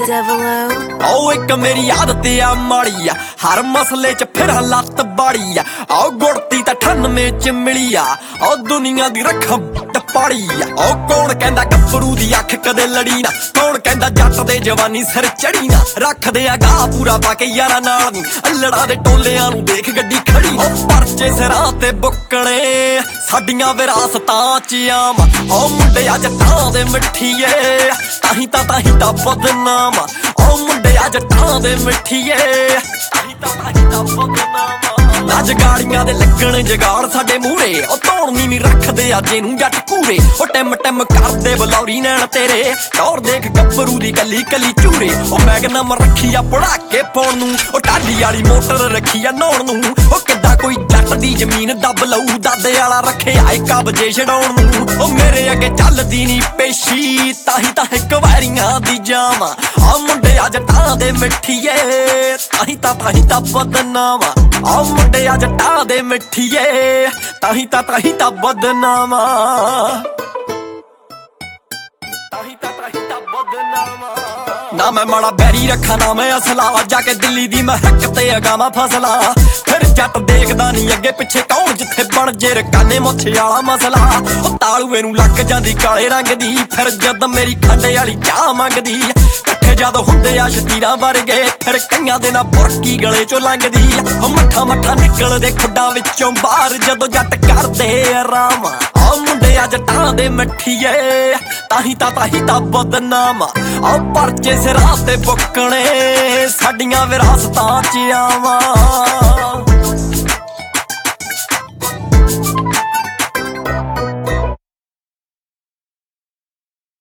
आओ एक मेरी आदत आ माड़ी आ हर मसले च फिर लत्त बाड़ी आ आओ गुड़ती तां 98 च मिली आ आओ दुनिया दी रखा पाड़ी आ आओ कौन कहंदा गब्बरू दी अख कदे लड़ी ना कौन कहंदा जट दे जवानी सिर चढ़ी ना रख दे आ गाह पूरा पाके यारा नाल नी अल्लड़ा दे टोलियां नूं देख गड्डी खड़ी ओ परचे सिरां ते बुक्कणे साडियां विरासतां च आम ओ मुंडिया जट्टां दे मिठीए ताही तां बदनाम ओ मुंडिया जट्टां दे मिठीए ताही तां बदनाम अज गाड़ियां दे लगण जगाड़ साडे मूहरे ओ धौनी नी रखदे अज इनू जट कूरे ओ टिम टिम करदे बलौरी नैन तेरे टौर देख गब्बरू दी गली गली चूरे ओ मैगनम रखी आ पड़ाके पाउण नूं ओ टाली वाली मोटर रखी आ नौण नूं ओ किद्दां कोई जट दी जमीन दब लऊ दादे वाला रखे आए कब्जे छड़ाउण नूं ओ मेरे अगे चलदी नी पेशी ताही तां हिक वारियां दी जाम आ मुंडिया जट्टां दे मिठीए ताही तां बदनाम आ मुंडिया जट्टां दे मिठीए ताही तां बदनाम ना मैं माड़ा बैरी रखा ना मैं असला जाके दिल्ली दी महक ते अगावा फसला फिर जट देखदा नी अगे पिछे कौन जिथे बन जे रकाने मुछे वाला मसला ओ तालूए नूं लग जांदी काले रंग दी फिर जद मेरी खंडे वाली चाह मंगदी कट्ठे जद हुंदे आ शतीरां वर्गे फिर कईयां दे ना बुरकी गले चों लंघदी ओ मट्ठा मट्ठा निकलदे खुड्डां विचों बाहर जदों जट करदे आराम आ मुंडिया जट्टां दे मिठीए ताही तां बदनाम आ परचे सिरां ते बुक्कणे साडियां विरासतां च आवां।